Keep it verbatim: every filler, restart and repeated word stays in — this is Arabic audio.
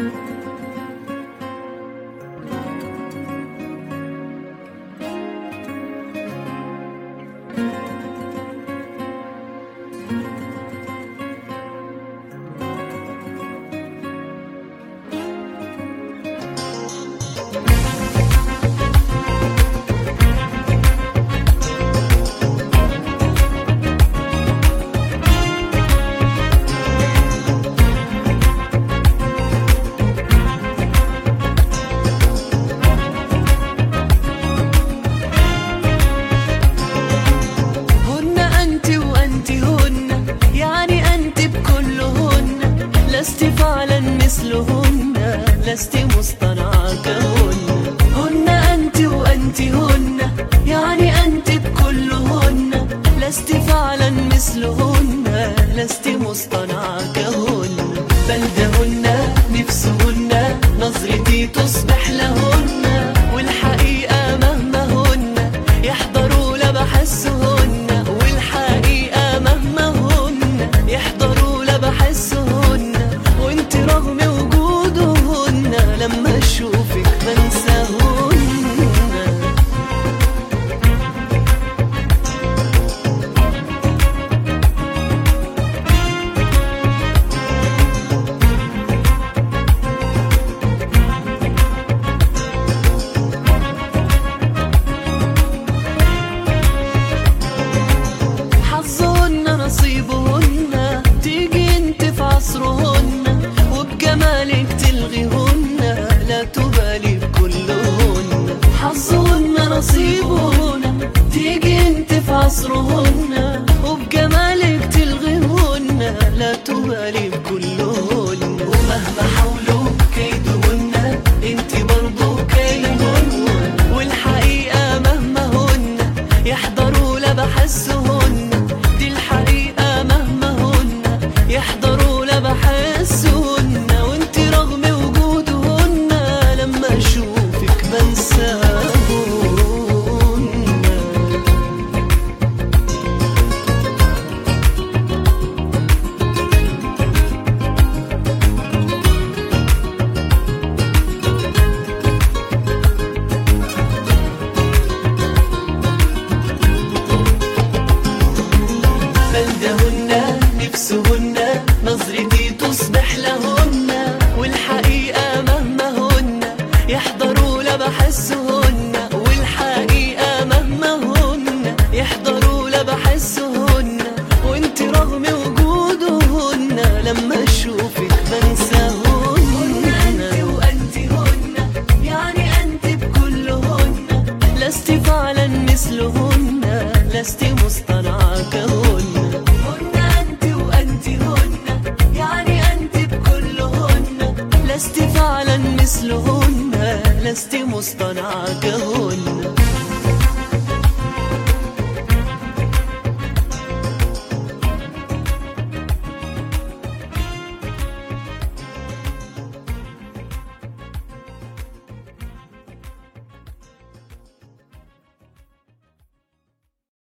لست فعلا مثلهن، لست مصطنعة كهن. هن أنت وأنت هن، يعني أنت بكلهن. لست فعلا مثلهن، لست مصطنعة كهن. بل دهن نفسهن، نظرتي تصبح لهن. والحقيقة مهما هن يحضروا لبحسهن، والحقيقة مهما هن يحضروا لبحسهن. وانت رغم وجودهن لما اشوفك بنساهن. حظهن نصيبهن، تيجي انت في عصرهن، وبجمالك تلغيهن، لا تبالي بكلهن. حظهن نصيبهن، تيجي انت في عصرهن، وبجمالك تلغيهن، لا تبالي بكلهن. ومهما حاولوا كيدهن انت برضو كيدهن. والحقيقة مهما هن يحضروا لبحسهن. دي الحقيقة مهما هن يحضروا لبحسهن. وانت رغم وجودهن لما اشوفك بنساهن. بل دهن نفسهن، نظرتي تصبح لهن. والحقيقة مهما هن يحضروا لبحسهن. والحقيقة مهما هن يحضروا لبحسهن. وانت رغم وجودهن لما اشوفك بنساهن. هن انت وانت هن، يعني انت بكلهن. لست فعلا مثلهن، لست مصطنعة كهن. هن انت وانت هن، يعني انت بكلهن. لست فعلا مثلهن، لست مصطنعة كهن.